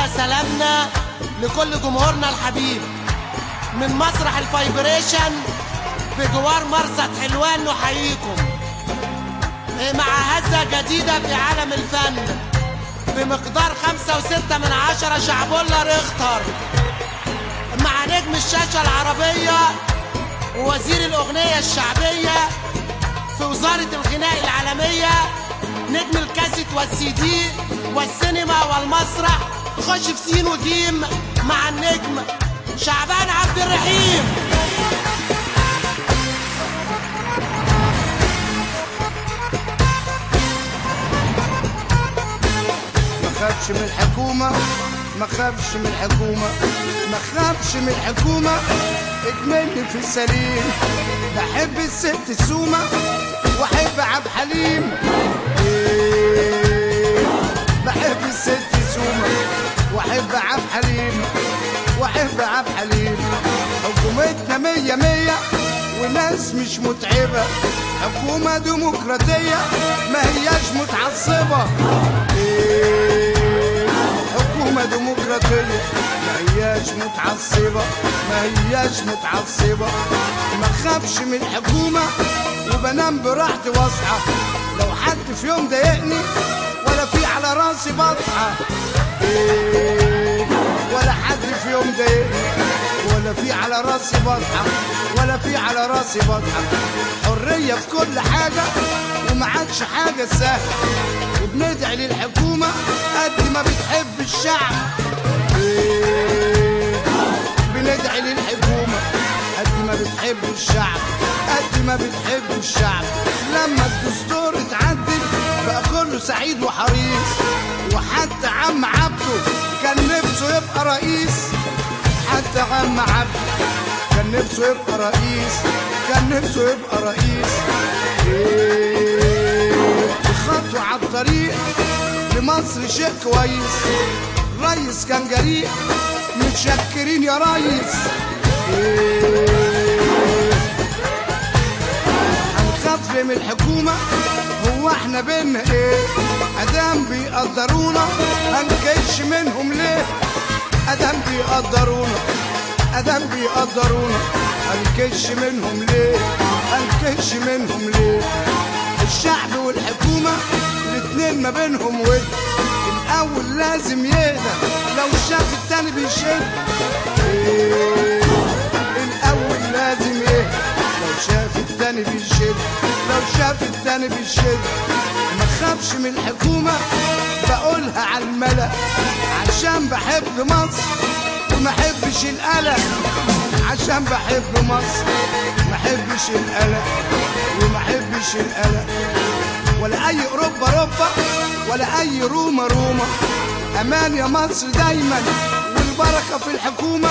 نوجه سلامنا لكل جمهورنا الحبيب من مسرح الفايبريشن بجوار مرصد حلوان. نحييكم مع هزة جديدة في عالم الفن بمقدار 5.6 شعبولة ريختر، مع نجم الشاشة العربية ووزير الأغنية الشعبية في وزارة الغناء العالمية، نجم الكاسيت والسي-دي والسينما والمسرح. خش في سين وجيم مع النجم شعبان عبد الرحيم. ما خافش من الحكومة، ما خافش من الحكومة، ما خافش من الحكومة، اجملني في السليم. بحب الست سومة واحب عبد الحليم. بحب الست سومة واحب عبد الحليم، واحب عبد الحليم. حكومتنا 100 وناس مش متعبة، حكومة ديمقراطية ما هياش متعصبة. حكومة ديمقراطية ما هياش متعصبة، ما هياش متعصبة. ما خافش من الحكومة وبنام براحتي واصحى، لو حد في يوم ضايقني ولا في على راسي بطحة. ولا حد في يوم ضايقني ولا في على راسي بطحة، ولا في على راسي بطحة. حرية في كل حاجة وما عادش حاجة سهلة، وبندعي للحكومة قد ما بتحب الشعب. بندعي للحكومة قد ما بتحب الشعب، قد ما بتحب الشعب. لما الدستور اتعدل بقى كله سعيد وحريص، وحتى عم عبده كان نفسه يبقى رئيس. حتى عم عبده كان نفسه يبقى رئيس، كان نفسه يبقى رئيس. خطوة على الطريق لمصر شيء كويس، ريس كان جريء، متشكرين يا ريس. هنخاف من الحكومة؟ هو احنا بينا ايه؟ ادام بيقدرونا هنكش منهم ليه؟ ادام بيقدرونا، ادام بيقدرونا هنكش منهم ليه؟ هنكش منهم ليه؟ الشعب والحكومة الاتنين ما بينهم ود، الاول لازم يهدى لو شاف التاني بيشد. الاول لازم يهدى لو شاف التاني بيشد، لو شاف التاني بيشد. ما خافش من الحكومة بقولها على الملأ، عشان بحب مصر وما حبش القلق. عشان بحب مصر ما حبش القلق وما حبش القلق. ولا اي اوروبا ولا اي روما. امان يا مصر دايما والبركة في الحكومة.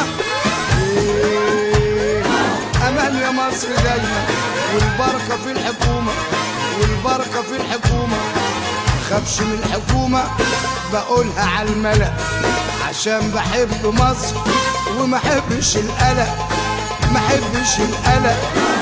امان يا مصر دايما والبركة في الحكومة، والبركة في الحكومة. خافش من الحكومة بقولها على الملأ، عشان بحب مصر وما حبش القلق، ما حبش القلق.